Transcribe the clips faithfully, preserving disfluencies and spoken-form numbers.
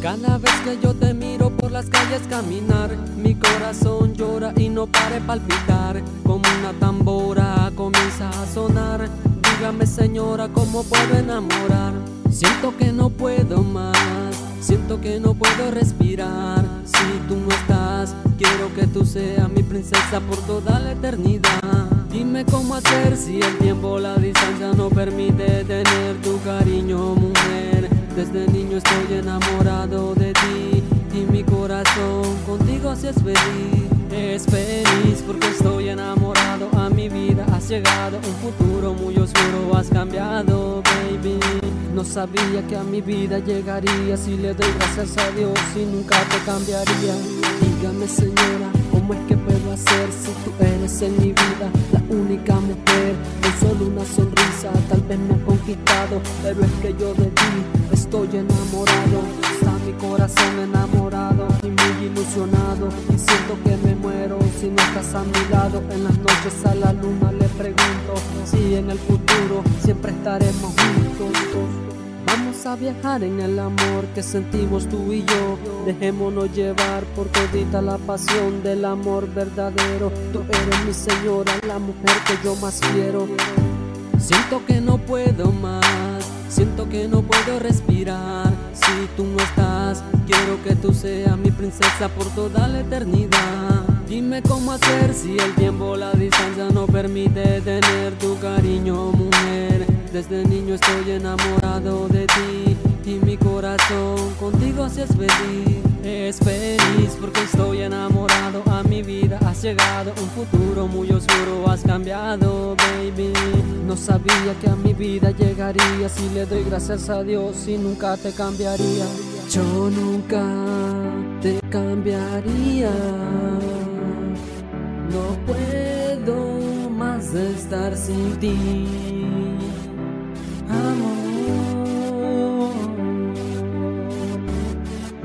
Cada vez que yo te miro por las calles caminar, mi corazón llora y no para de palpitar. Como una tambora comienza a sonar. Dígame, señora, ¿cómo puedo enamorar? Siento que no puedo más, siento que no puedo respirar. Si tú no estás, quiero que tú seas mi princesa por toda la eternidad. Dime cómo hacer si el tiempo, la distancia no permite tener tu cariño, mujer. Desde niño estoy enamorado de ti y mi corazón contigo sí es feliz. Es feliz porque estoy enamorado, a mi vida has llegado. Un futuro muy oscuro has cambiado, baby. No sabía que a mi vida llegaría, si le doy gracias a Dios y nunca te cambiaría. Dígame, señora, ¿cómo es que puedo hacer si tú eres en mi vida la única mujer? Con solo una sonrisa tal vez me has conquistado, pero es que yo de ti estoy enamorado. Está mi corazón enamorado y muy ilusionado, y siento que me muero si no estás a mi lado. En las noches a la luna le pregunto si en el futuro siempre estaremos juntos. Vamos a viajar en el amor que sentimos tú y yo. Dejémonos llevar por todita la pasión del amor verdadero. Tú eres mi señora, la mujer que yo más quiero. Siento que no puedo más, siento que no puedo respirar. Si tú no estás, quiero que tú seas mi princesa por toda la eternidad. Dime cómo hacer si el tiempo, la distancia no permite tener tu cariño, mujer. Desde niño estoy enamorado de ti y mi corazón contigo sí es feliz. Es feliz porque estoy enamorado, a mi vida has llegado. Un futuro muy oscuro has cambiado, baby. No sabía que a mi vida llegaría, si le doy gracias a Dios y nunca te cambiaría. Yo nunca te cambiaría. No puedo más estar sin ti, amor.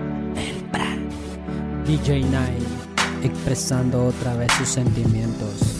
D J Night expresando otra vez sus sentimientos.